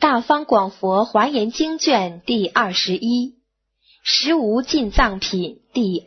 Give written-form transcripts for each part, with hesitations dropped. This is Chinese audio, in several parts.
大方广佛华严经卷第21，十无尽藏品第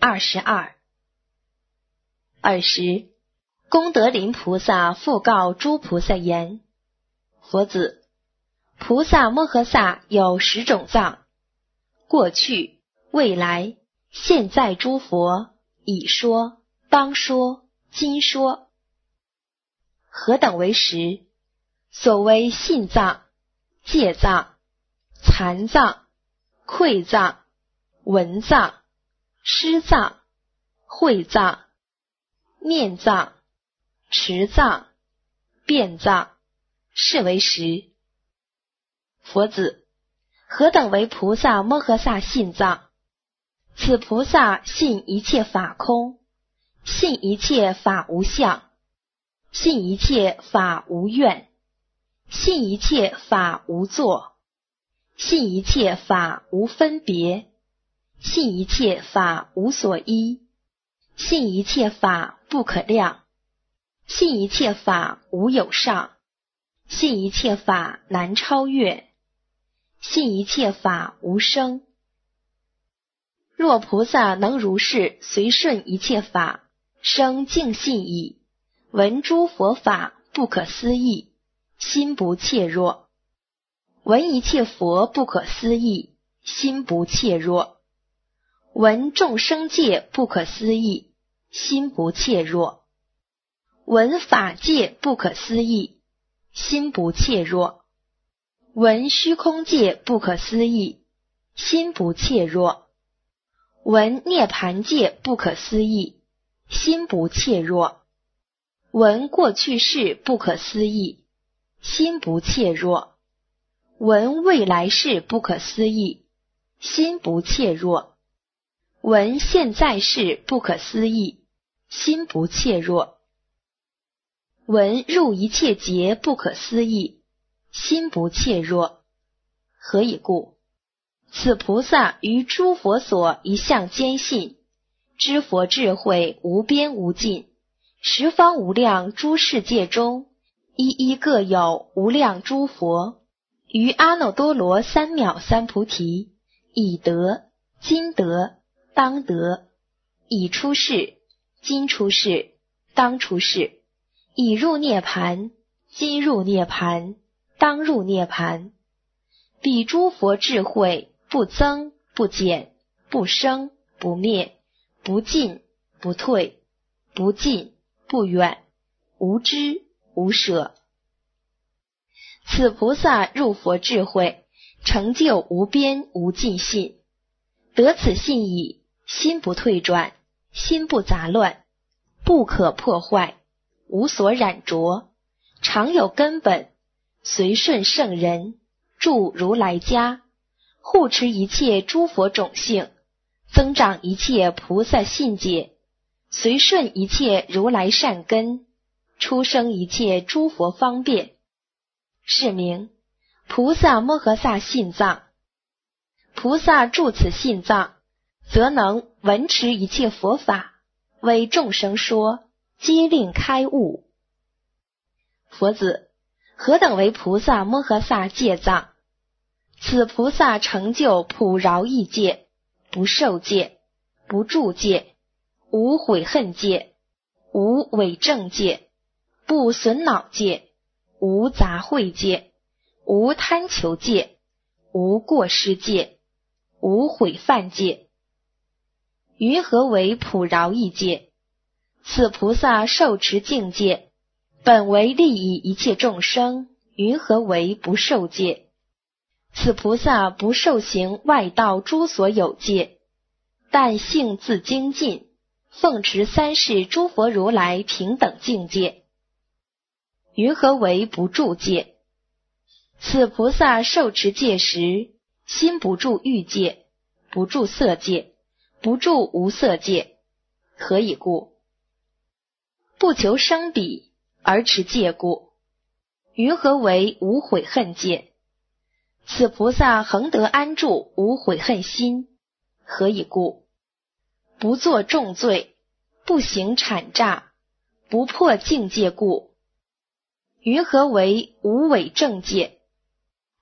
22。20，功德林菩萨复告诸菩萨言：佛子，菩萨摩诃萨有10种藏，过去、未来、现在诸佛已说、当说、今说。何等为10？所谓信藏、戒藏、残藏、馈藏、闻藏、施藏、会藏、念藏、持藏、辩藏，是为10。佛子，何等为菩萨摩诃萨信藏？此菩萨信一切法空，信一切法无相，信一切法无愿，信一切法无作，信一切法无分别，信一切法无所依，信一切法不可量，信一切法无有上，信一切法难超越，信一切法无生。若菩萨能如是随顺一切法，生净信已，闻诸佛法不可思议，心不怯弱；闻一切佛不可思议，心不怯弱；闻众生界不可思议，心不怯弱；闻法界不可思议，心不怯弱；闻虚空界不可思议，心不怯弱；闻涅盘界不可思议，心不怯弱；闻过去世不可思议，心不怯弱；闻未来世不可思议，心不怯弱；闻现在世不可思议，心不怯弱；闻入一切劫不可思议，心不怯弱。何以故？此菩萨于诸佛所一向坚信，知佛智慧无边无尽，十方无量诸世界中，一一各有无量诸佛，于阿耨多罗三藐三菩提，已得、今得、当得，已出世、今出世、当出世，已入涅盘、今入涅盘、当入涅盘。彼诸佛智慧不增不减，不生不灭，不进不退，不近不远，无知无舍。此菩萨入佛智慧，成就无边无尽信，得此信已，心不退转，心不杂乱，不可破坏，无所染着，常有根本，随顺圣人，住如来家，护持一切诸佛种性，增长一切菩萨信解，随顺一切如来善根，出生一切诸佛方便，是名菩萨摩诃萨信藏。菩萨住此信藏，则能闻持一切佛法，为众生说，皆令开悟。佛子，何等为菩萨摩诃萨戒藏？此菩萨成就普饶益戒，不受戒，不住戒，无悔恨戒，无伪正戒，不损恼戒，无杂秽戒，无贪求戒，无过失戒，无毁犯戒。云何为普饶益戒？此菩萨受持净戒，本为利益一切众生，云何为不受戒？此菩萨不受行外道诸所有戒，但性自精进，奉持三世诸佛如来平等境界。云何为不住戒？此菩萨受持戒时，心不住欲界，不住色界，不住无色界。何以故？不求生彼，而持戒故。云何为无悔恨戒？此菩萨恒得安住无悔恨心。何以故？不作重罪，不行谄诈，不破境界故。云何为无伪正戒？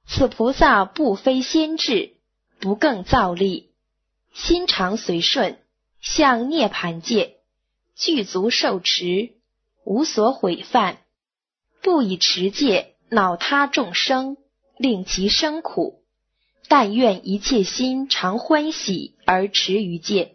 此菩萨不非先智，不更造力，心常随顺，向涅盘界，具足受持，无所毁犯，不以持戒恼他众生，令其生苦，但愿一切心常欢喜而持于戒。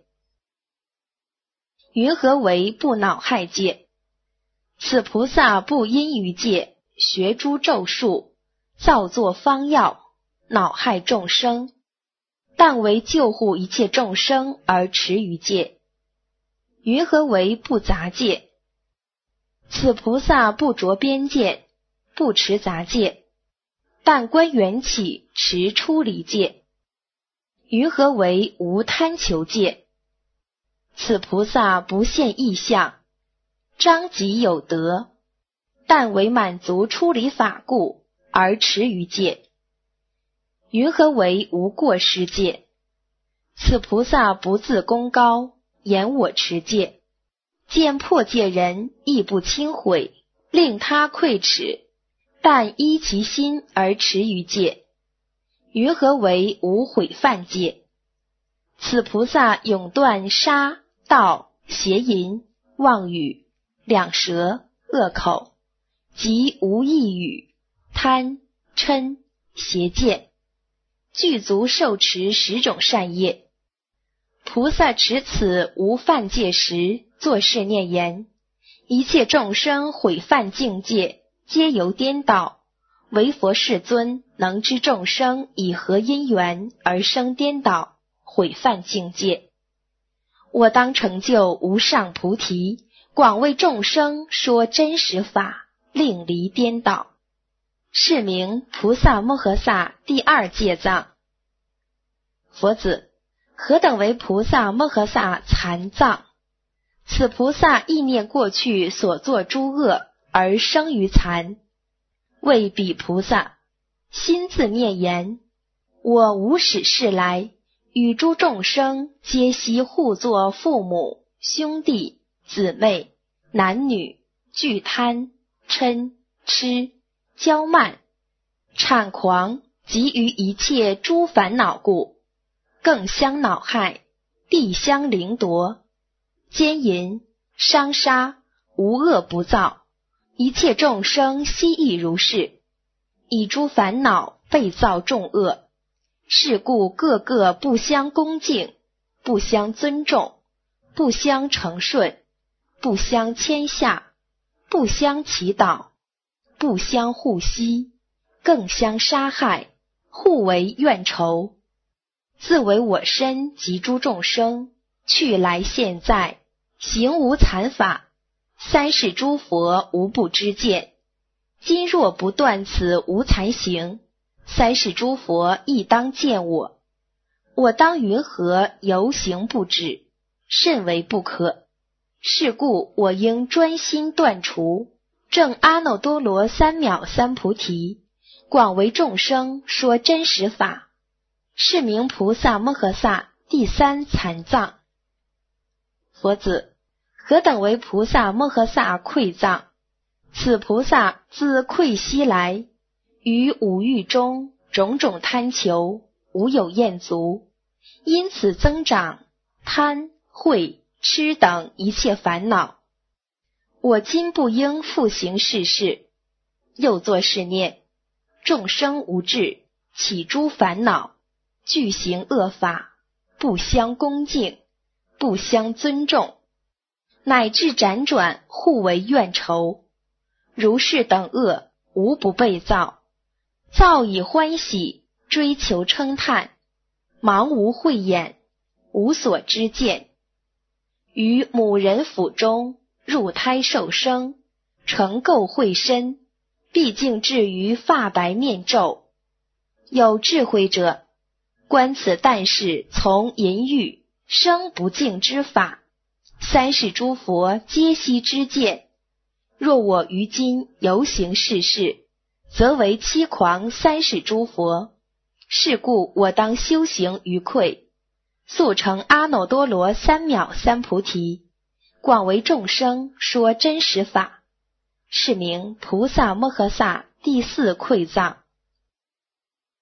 云何为不恼害戒？此菩萨不因于戒学诸咒术，造作方药，恼害众生，但为救护一切众生而持于戒。云何为不杂戒？此菩萨不着边见，不持杂戒，但观缘起持出离戒。云何为无贪求戒？此菩萨不现异相，彰己有德，但为满足出离法故而持于戒。云何为无过失戒？此菩萨不自功高，言我持戒，见破戒人亦不轻毁，令他愧耻，但依其心而持于戒。云何为无毁犯戒？此菩萨永断杀、盗、邪淫、妄语、两舌、恶口，及无义语、贪、嗔、邪见，具足受持10种善业。菩萨持此无犯戒时，作是念言：一切众生毁犯境界，皆由颠倒，唯佛世尊能知众生以何因缘而生颠倒，毁犯境界。我当成就无上菩提，广为众生说真实法，令离颠倒。是名菩萨摩诃萨第2戒藏。佛子，何等为菩萨摩诃萨残藏？此菩萨意念过去所作诸恶而生于残。为彼菩萨心自念言：我无始世来，与诸众生皆悉互作父母、兄弟、姊妹、男女，俱贪、嗔、痴、骄慢、谄狂，及于一切诸烦恼故，更相恼害，地相凌夺，奸淫、伤杀，无恶不造，一切众生悉亦如是，以诸烦恼被造众恶。是故个个不相恭敬，不相尊重，不相承顺，不相谦下，不相祈祷，不相护惜，更相杀害，互为怨仇。自为我身及诸众生，去来现在，行无残法，三世诸佛无不知见。今若不断此无残行，三世诸佛亦当见我。我当云何游行不止，甚为不可。是故我应专心断除，证阿耨多罗三藐三菩提，广为众生说真实法。是名菩萨摩诃萨第3残藏。佛子，何等为菩萨摩诃萨愧藏？此菩萨自愧昔来，于五欲中种种贪求，无有厌足，因此增长贪、恚、痴等一切烦恼。我今不应复行是事。又作是念：众生无智，起诸烦恼，具行恶法，不相恭敬，不相尊重，乃至辗转互为怨仇。如是等恶，无不被造，造以欢喜，追求称叹，盲无慧眼，无所知见。于母人腹中入胎受生，成垢秽身，毕竟至于发白面皱。有智慧者，观此但是从淫欲生不净之法，三世诸佛皆悉知见。若我于今游行是事，则为欺诳三世诸佛。是故我当修行于愧，速成阿耨多罗三藐三菩提，广为众生说真实法。是名菩萨摩诃萨第4愧藏。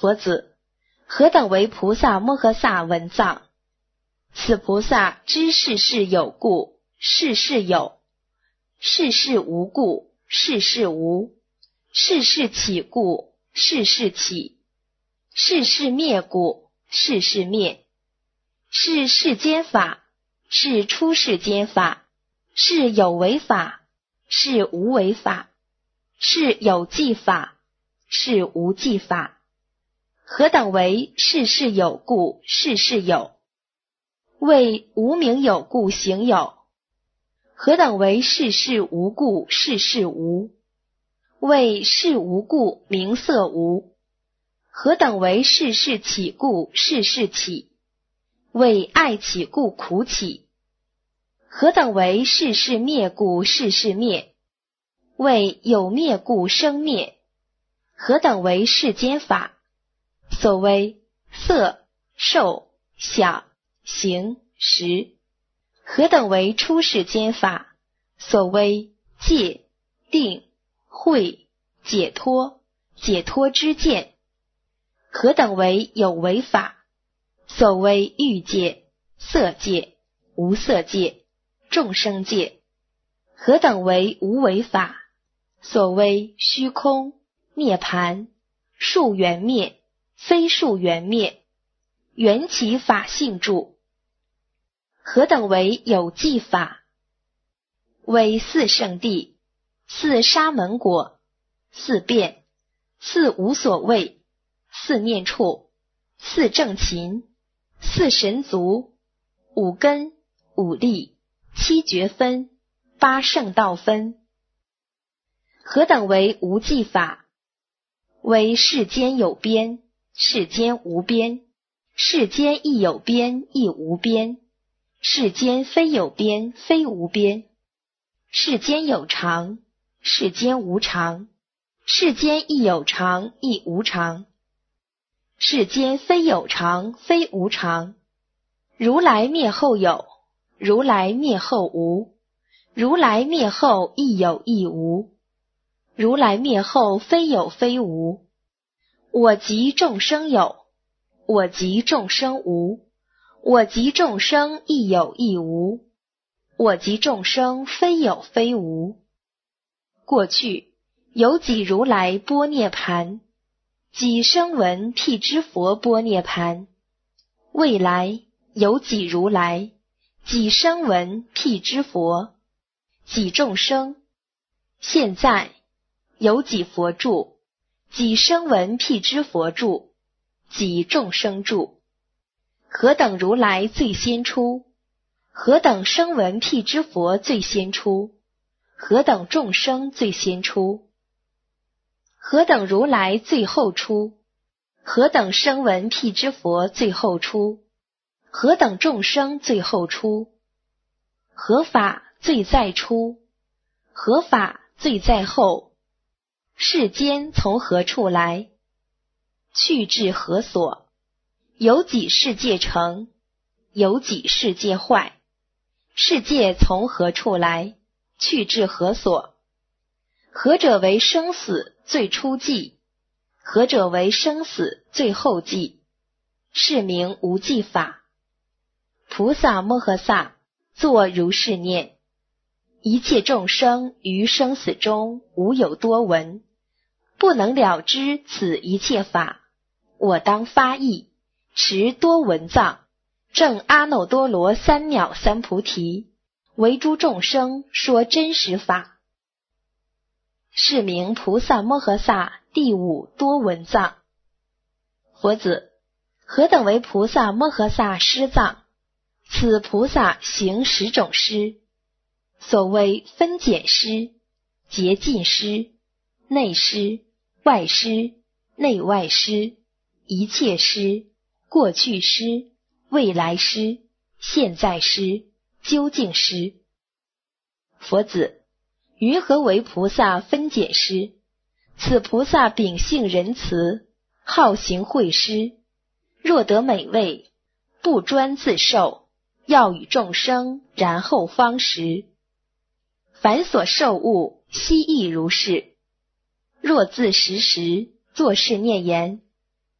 佛子，何等为菩萨摩诃萨文藏？此菩萨知世事有故，世事有；世事无故，世事无；世事起故，世事起；世事灭故，世事灭。是世间法，是出世间法，是有为法，是无为法，是有记法，是无记法。何等为世事有故，世事有？谓无名有故行有。何等为世事无故，世事无？谓事无故名色无。何等为世事起故，世事起？谓爱起故苦起。何等为世事灭故，世事灭？谓有灭故生灭。何等为世间法？所谓色、受、想、行、识。何等为出世间法？所谓戒、定、慧、解脱、解脱之见。何等为有为法？所谓欲界、色界、无色界、众生界。何等为无为法？所谓虚空、涅槃、数缘灭、非数缘灭、缘起法性住。何等为有记法？为四圣谛、四沙门果、四变、四无所谓、四念处、四正勤、四神足、五根、五力、七觉分、八圣道分。何等为无记法？为世间有边，世间无边，世间亦有边，亦无边，世间非有边，非无边，世间有常，世间无常，世间亦有常，亦无常，世间非有常，非无常。如来灭后有，如来灭后无，如来灭后亦有亦无，如来灭后非有非无。我即众生有，我即众生无，我即众生亦有亦无，我即众生非有非无。过去有几如来般涅盘，几声闻辟支佛般涅盘。未来有几如来，几声闻辟支佛，几众生。现在有几佛住，几声闻辟支佛住，几众生住。何等如来最先出？何等声闻辟支佛最先出？何等众生最先出？何等如来最后出？何等声闻辟支佛最后出？何等众生最后出？何法最在出？何法最在后？世间从何处来？去至何所？有几世界成？有几世界坏？世界从何处来？去至何所？何者为生死最初际？何者为生死最后际？是名无记法。菩萨摩诃萨作如是念：一切众生于生死中无有多闻，不能了知此一切法，我当发意持多闻藏，证阿耨多罗三藐三菩提，为诸众生说真实法。是名菩萨摩诃萨第五多闻藏。佛子，何等为菩萨摩诃萨施藏？此菩萨行10种施，所谓分解施、洁净施、内施、外施、内外施、一切施、过去施、未来施、现在施、究竟施。佛子，云何为菩萨分解施？此菩萨秉性仁慈，好行惠施，若得美味，不专自受，要与众生，然后方食。凡所受物，悉亦如是。若自食时，作是念言：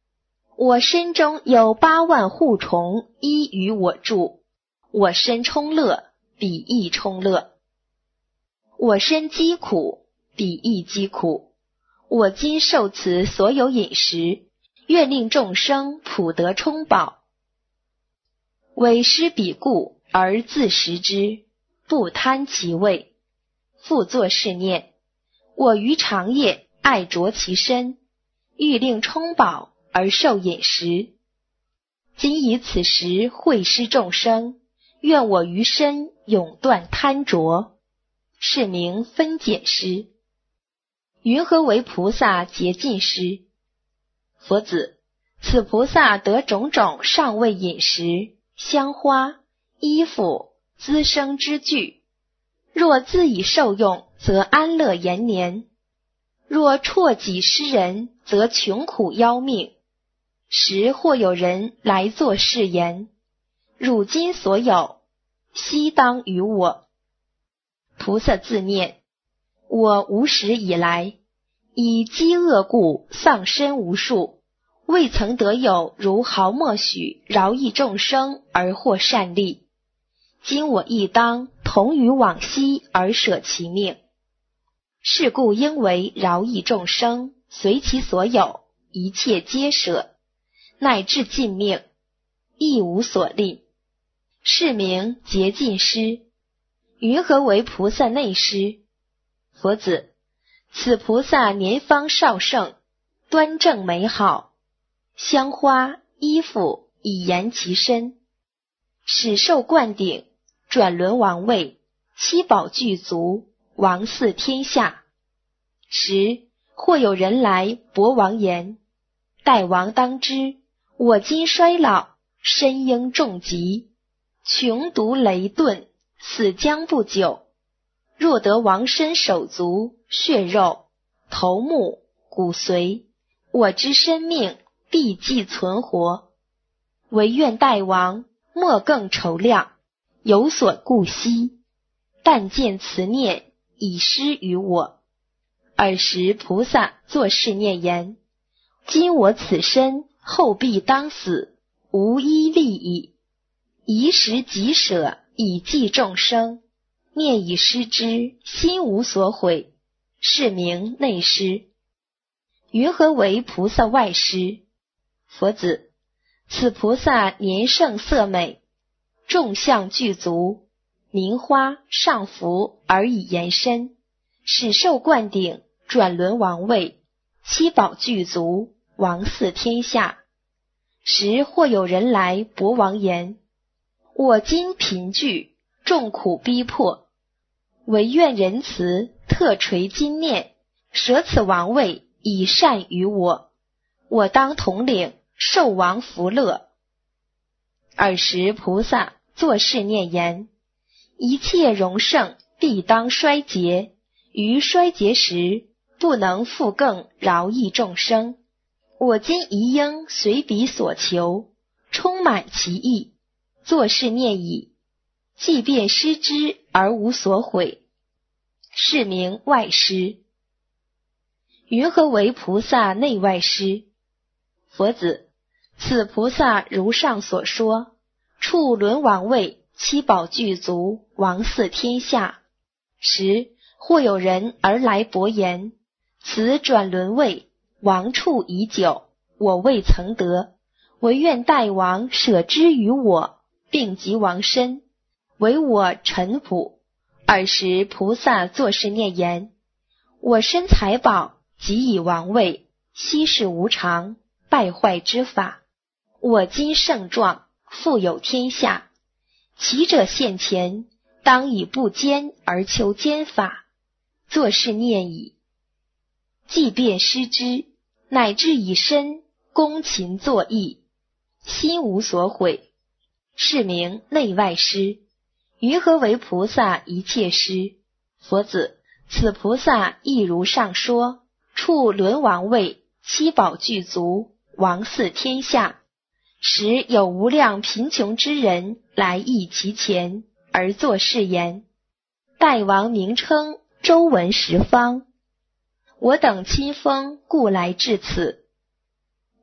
我身中有8万护虫，依于我住。我身充乐，彼亦充乐。我身饥苦，彼亦饥苦。我今受此所有饮食，愿令众生普得充饱。委施彼故而自食之，不贪其味。复作是念：我于长夜爱着其身，欲令充饱而受饮食。今以此时会施众生，愿我于身永断贪着，是名分解施。云何为菩萨洁净施？佛子，此菩萨得种种上位饮食、香花、衣服、资生之具，若自以受用，则安乐延年；若辍己施人，则穷苦夭命。时或有人来作是言：汝今所有，悉当于我。菩萨自念：我无始以来，以饥饿故丧身无数，未曾得有如毫末许饶益众生而获善利。今我亦当同于往昔而舍其命。是故应为饶益众生，随其所有，一切皆舍，乃至尽命，亦无所吝。是名洁净施。云何为菩萨内施？佛子，此菩萨年方少盛，端正美好，香花衣服以延其身，始受灌顶，转轮王位，七宝具足，王祀天下。时或有人来博王言：大王当知，我今衰老，身应重疾，穷毒雷钝，死将不久。若得王身手足、血肉、头目、骨髓，我之生命必既存活。唯愿大王莫更愁量，有所顾惜，但见慈念，以施于我。尔时菩萨作是念言：今我此身后必当死，无依利矣。宜时即舍，以济众生。念以施之，心无所悔，是名内施。云何为菩萨外施？佛子，此菩萨年盛色美，众相具足，名花上服而以延伸，始受灌顶，转轮王位，七宝具足，王祀天下。时或有人来博王言：我今贫具，众苦逼迫，唯愿仁慈，特垂金念，舍此王位，以善于我。我当统领，受王福乐。尔时菩萨作是念言：一切荣盛必当衰竭，于衰竭时，不能复更饶益众生。我今宜应随彼所求，充满其意，作是念已，即便施之而无所悔，是名外施。云何为菩萨内外施？佛子，此菩萨如上所说，处轮王位，七宝具足，王祀天下。时或有人而来博言：此转轮位，王处已久，我未曾得，唯愿大王舍之于我，并及王身，为我臣仆。尔时菩萨作是念言：我身财宝，即以王位，昔是无常，败坏之法。我今盛壮，富有天下，其者现前，当以不坚而求坚法。作是念已，即便施之，乃至以身恭勤作义，心无所悔，是名内外施。云何为菩萨一切施？佛子，此菩萨亦如上说，处轮王位，七宝具足，王祀天下。时有无量贫穷之人来诣其前，而作是言：大王名称周闻十方，我等亲封故来至此。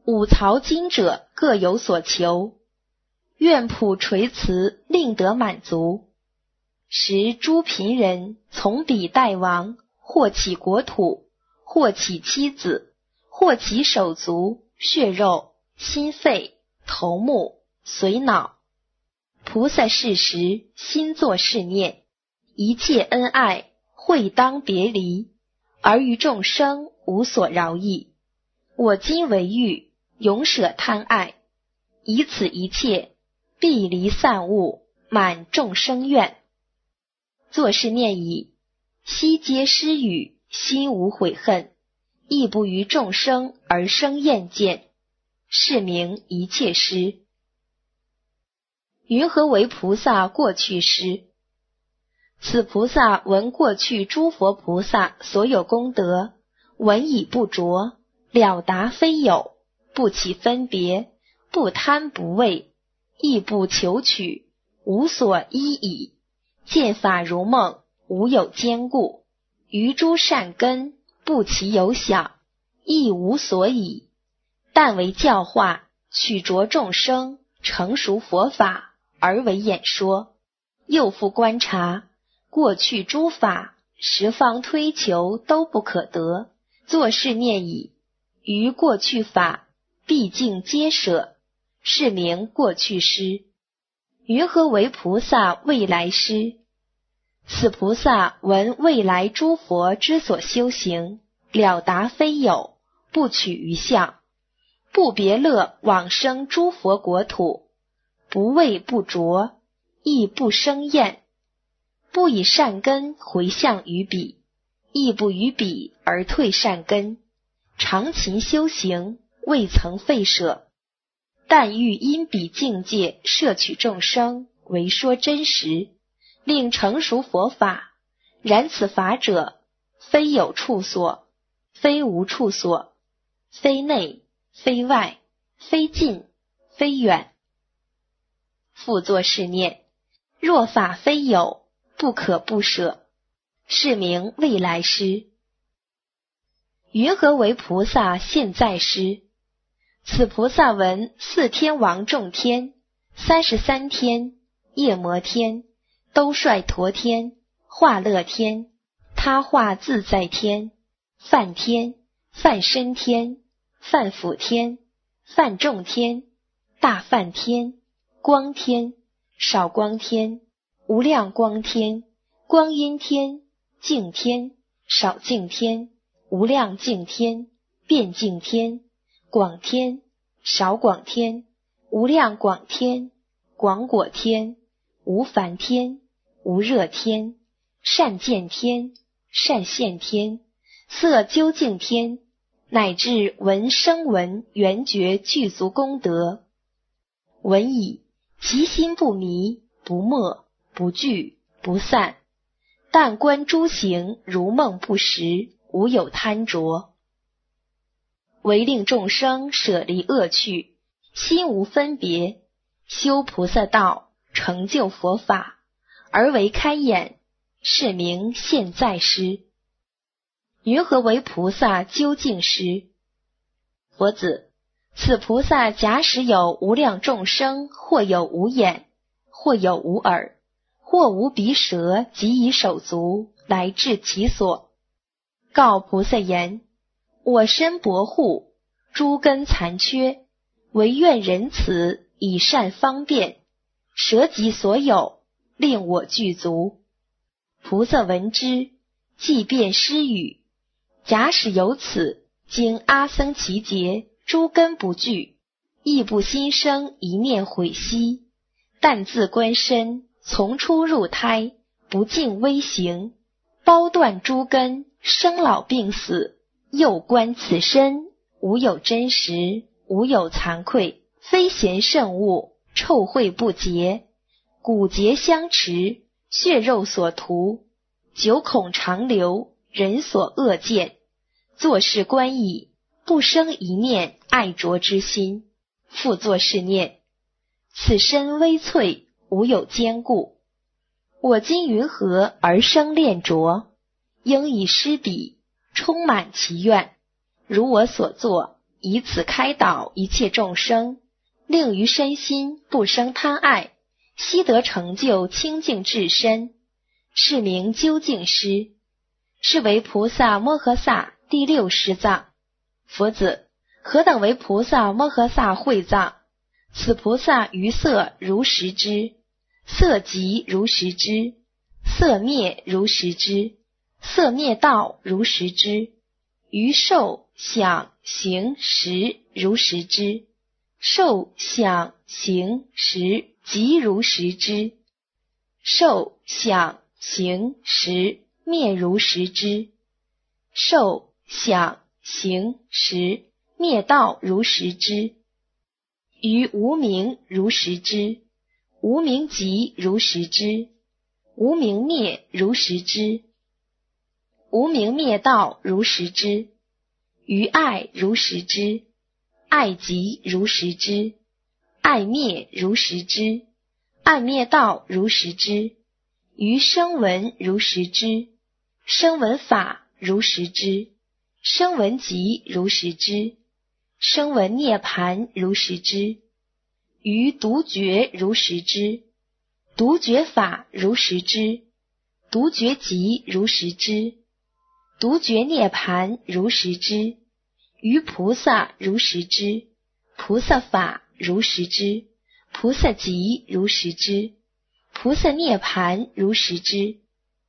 五曹今者各有所求，愿普垂辞，令得满足。时诸贫人从彼代王，或其国土，或其妻子，或其手足、血肉、心肺、头目、髓脑。菩萨是时，心作是念，一切恩爱，会当别离，而于众生无所饶益。我今为欲，永舍贪爱，以此一切，必离散物，满众生愿。作是念已，悉皆施语，心无悔恨，亦不于众生而生厌见，是名一切施。云何为菩萨过去施？此菩萨闻过去诸佛菩萨所有功德，闻已不着，了达非有，不起分别，不贪不畏，亦不求取，无所依倚，见法如梦，无有坚固，于诸善根不其有想，亦无所倚，但为教化，取着众生，成熟佛法，而为演说。又复观察过去诸法，十方推求都不可得，作是念已，于过去法毕竟皆舍，是名过去施。云何为菩萨未来施？此菩萨闻未来诸佛之所修行，了达非有，不取于相，不别乐往生诸佛国土，不畏不着，亦不生厌，不以善根回向于彼，亦不于彼而退善根，常勤修行，未曾废舍，但欲因彼境界摄取众生，为说真实，令成熟佛法。然此法者，非有处所，非无处所，非内，非外，非近，非远。复作是念，若法非有，不可不舍，是名未来施。云何为菩萨现在施？此菩萨闻四天王众天、33天、夜摩天、兜率陀天、化乐天、他化自在天、梵天、梵身天、梵辅天、梵众天、大梵天、光天、少光天、无量光天、光阴天、净天、少净天、无量净天、遍净天、广天、少广天、无量广天、广果天、无烦天、无热天、善见天、善现天、色究竟天，乃至闻声闻缘觉具足功德。闻已，其心不迷，不没，不惧，不散，但观诸行如梦不实，无有贪着，唯令众生舍离恶趣，心无分别，修菩萨道，成就佛法，而为开眼，是名现在施。云何为菩萨究竟施？佛子，此菩萨假使有无量众生，或有无眼，或有无耳，或无鼻舌，及以手足来至其所，告菩萨言：我身薄户，诸根残缺，唯愿仁慈，以善方便，舍己所有，令我具足。菩萨闻之，即便施语：假使有此，经阿僧祇劫，诸根不具，亦不心生一念悔惜，但自观身，从出入胎，不尽微行，包断诸根，生老病死，又观此身，无有真实，无有惭愧，非贤圣物，臭秽不洁，骨节相持，血肉所涂，九孔长流，人所恶见。作是观已，不生一念爱着之心。复作是念：此身微脆，无有坚固，我今云何而生恋着？应以施彼，充满其愿，如我所作， 以此开导一切众生，令于身心不生贪爱，悉得成就清净至身，是名究竟师，是为菩萨摩诃萨第六师藏。佛子，何等为菩萨摩诃萨会藏？此菩萨于色如实知，色即如实知，色灭如实知，色灭道如实知，于受想行识如实知，受想行识即如实知，受想行识灭如实知，受想行识灭道如实知，于无明如实知，无明即如实知，无明灭如实知，无明灭道如实知，于爱如实知，爱即如实知，爱灭如实知，爱灭道如实知，于声闻如实知，声闻法如实知，声闻即如实知，声闻涅盘如实知，于独觉如实知，独觉法如实知，独觉即如实知，独觉涅盘如实知，于菩萨如实知，菩萨法如实知，菩萨即如实知，菩萨涅盘如实知。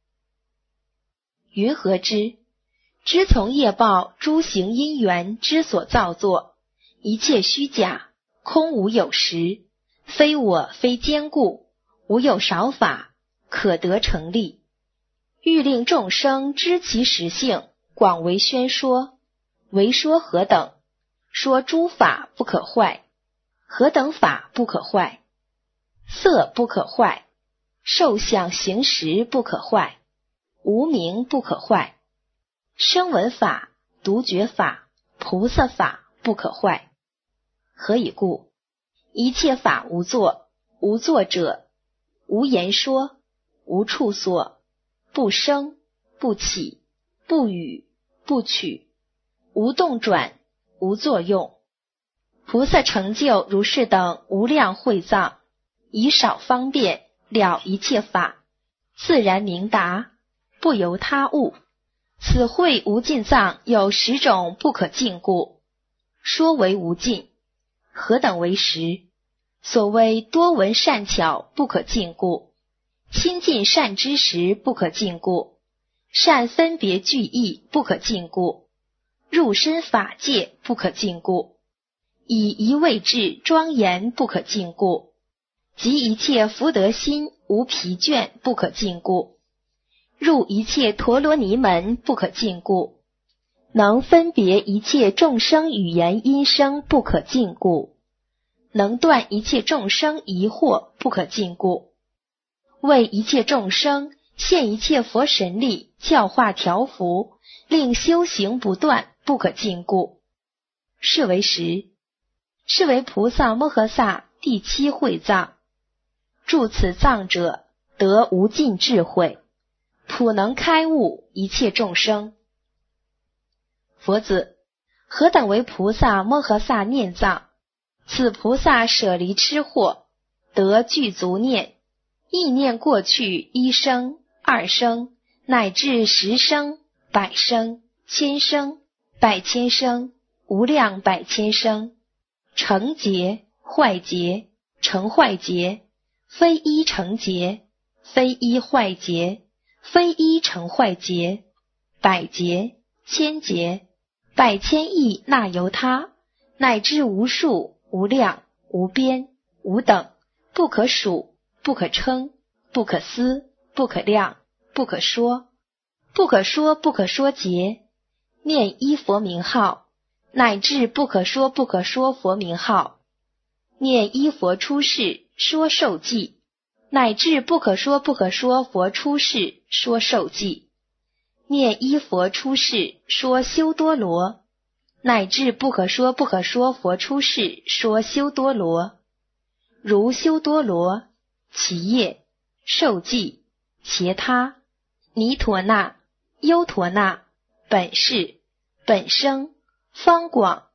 云何知？知从业报诸行因缘之所造作，一切虚假，空无有实，非我非坚固，无有少法，可得成立。欲令众生知其实性，广为宣说。为说何等？说诸法不可坏。何等法不可坏？色不可坏，受想行识不可坏，无明不可坏，声闻法、独觉法、菩萨法不可坏。何以故？一切法无作，无作者，无言说，无处所，不生，不起，不语，不取，无动转，无作用。菩萨成就如是等无量会藏，以少方便了一切法，自然明达，不由他物。此会无尽藏有10种不可尽故，说为无尽。何等为实？所谓多闻善巧不可尽故，亲近善知识不可尽故，善分别具义不可尽故，入身法界不可尽故，以一位智庄严不可尽故，及一切福德心无疲倦不可尽故，入一切陀罗尼门不可尽故，能分别一切众生语言音声不可尽故，能断一切众生疑惑不可尽故，为一切众生现一切佛神力，教化调伏，令修行不断不可尽故。是为实，是为菩萨摩诃萨第7会藏。住此藏者，得无尽智慧，普能开悟一切众生。佛子，何等为菩萨摩诃萨念藏？此菩萨舍离痴惑，得具足念，意念过去1生、2生，乃至10生、100生、1000生、100千生，无量百千生，成劫、坏劫、成坏劫，非一成劫，非一坏劫，非一成坏劫，100劫、1000劫、100千亿那由他，乃至无数、无量、无边、无等，不可数、不可称、不可思、不可量、不可说、不可说不可说劫，念一佛名号，乃至不可说不可说佛名号，念一佛出世说受记，乃至不可说不可说佛出世说受记，念一佛出世说修多罗，乃至不可说不可说佛出世说修多罗，如修多罗、其业、受记、伽他、尼陀那、优陀那、本誓、本生、方广、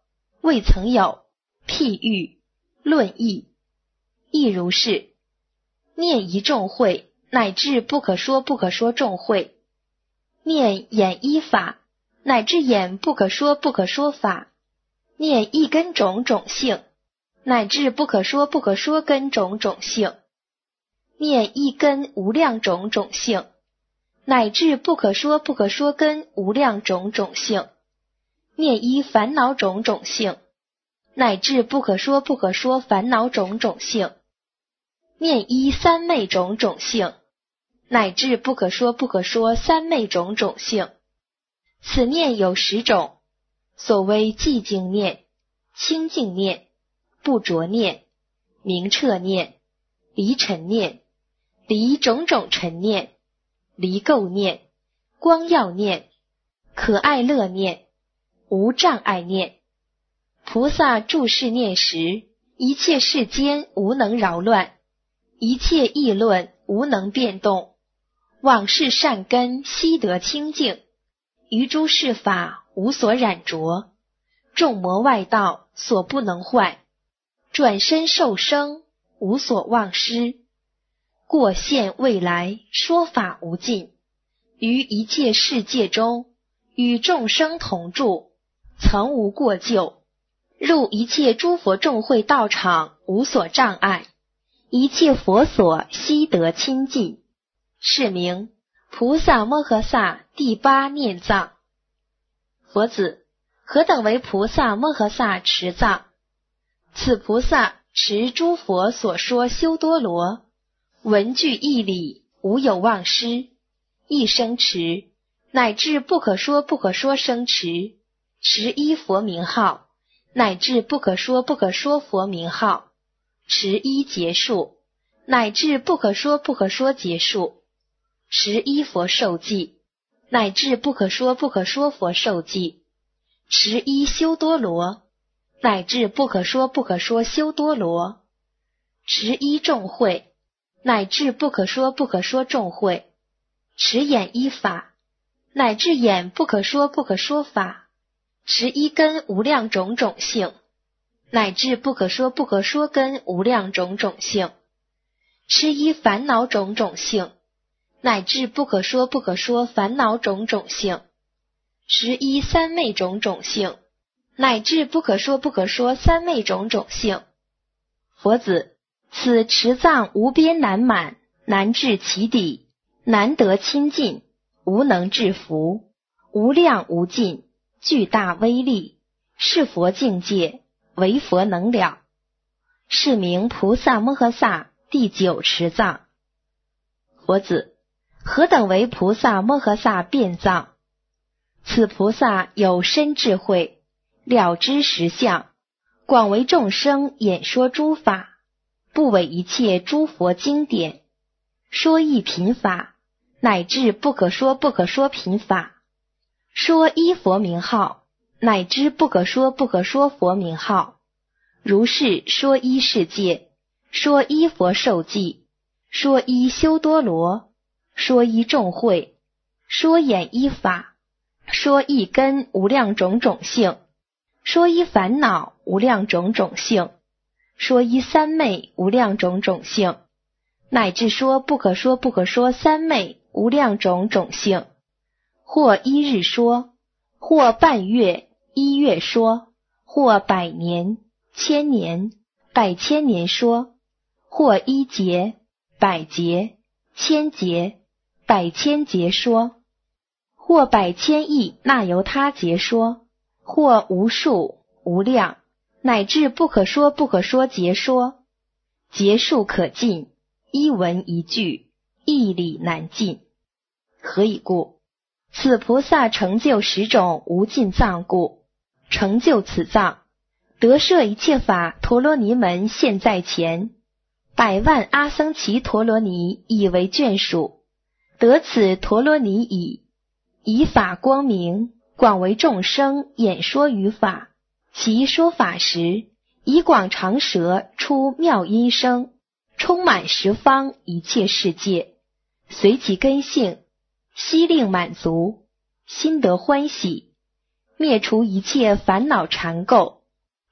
未曾有，譬喻，论议，亦如是。念一众会，乃至不可说不可说众会；念演一法，乃至演不可说不可说法；念一根种种性，乃至不可说不可说根种种性；念一根无量种种性，乃至不可说不可说根无量种种性；念一烦恼种种性，乃至不可说不可说烦恼种种性；念一三昧种种性，乃至不可说不可说三昧种种性。此念有10种，所谓寂静念、清净念、不着念、明彻念、离尘念、离种种尘念、离垢念、光耀念、可爱乐念、无障碍念。菩萨住世念时，一切世间无能扰乱，一切议论无能变动，往事善根悉得清净，于诸事法无所染着，众魔外道所不能坏，转身受生无所忘失，过现未来说法无尽，于一切世界中与众生同住，曾无过咎，入一切诸佛众会道场无所障碍，一切佛所悉得亲近，是名菩萨摩诃萨第8念藏。佛子，何等为菩萨摩诃萨持藏？此菩萨持诸佛所说修多罗，文句义理无有忘失，一生持，乃至不可说不可说生持，持一佛名号，乃至不可说不可说佛名号，持一结束，乃至不可说不可说结束，持一佛受记，乃至不可说不可说佛受记，持一修多罗，乃至不可说不可说修多罗，持一众会，乃至不可说不可说众会，持演一法，乃至演不可说不可说法，持一根无量种种性，乃至不可说不可说根无量种种性，持一烦恼种种性，乃至不可说不可说烦恼种种性，持一三昧种种性，乃至不可说不可说三昧种种性。佛子，此持藏无边难满，难至其底，难得亲近，无能制服，无量无尽，巨大威力，是佛境界，唯佛能了，是名菩萨摩诃萨第9持藏。佛子，何等为菩萨摩诃萨辩藏？此菩萨有深智慧，了知实相，广为众生演说诸法，不违一切诸佛经典，说一品法，乃至不可说不可说品法，说一佛名号，乃至不可说不可说佛名号，如是说一世界，说一佛受记，说一修多罗，说一众会，说演一法，说一根无量种种性，说一烦恼无量种种性，说一三昧无量种种性，乃至说不可说不可说三昧无量种种性，或一日说，或半月1月说，或100年、1000年、100千年说，或1劫、100劫、1000劫、100千劫说，或100千亿那由他劫说，或无数无量，乃至不可说不可说劫说，劫数可尽，一文一句，一理难尽。何以故？此菩萨成就10种无尽藏故，成就此藏，得摄一切法陀罗尼门现在前，100万阿僧祇陀罗尼以为眷属，得此陀罗尼以法光明，广为众生演说于法，其说法时，以广长舌出妙音声，充满十方一切世界，随其根性，悉令满足，心得欢喜，灭除一切烦恼缠垢，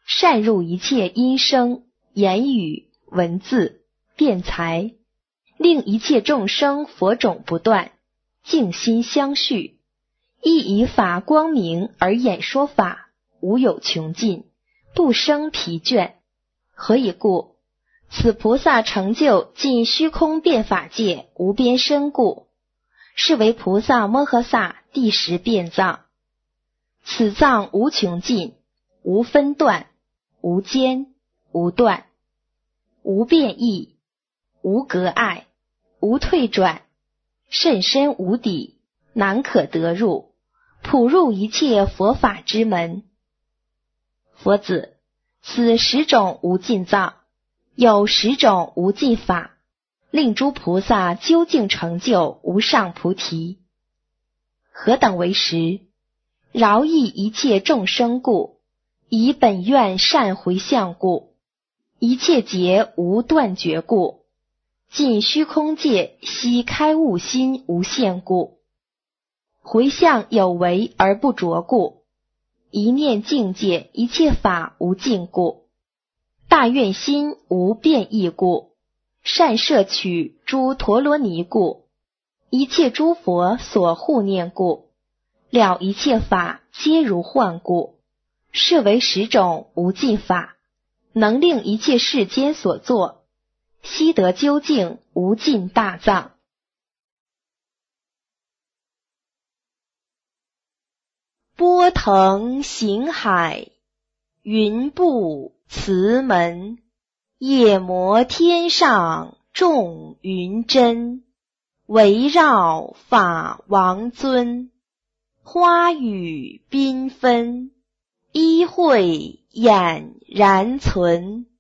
善入一切音声、言语、文字、辩才，令一切众生佛种不断，静心相续，亦以法光明而演说法，无有穷尽，不生疲倦。何以故？此菩萨成就尽虚空变法界无边深故，是为菩萨摩诃萨第10变藏。此藏无穷尽，无分段，无间，无断，无变异，无隔碍，无退转，甚深无底，难可得入，普入一切佛法之门。佛子，此10种无尽藏，有10种无尽法，令诸菩萨究竟成就无上菩提。何等为10？饶益一切众生故，以本愿善回向故，一切劫无断绝故，尽虚空界悉开悟心无限故，回向有为而不着故，一念境界一切法无尽故，大愿心无变异故，善摄取诸陀罗尼故，一切诸佛所护念故，了一切法皆如幻故，是为10种无尽法，能令一切世间所作，悉得究竟无尽大藏。波腾行海，云布慈门，夜摩天上众云真，围绕法王尊，花雨缤纷，依会俨然存。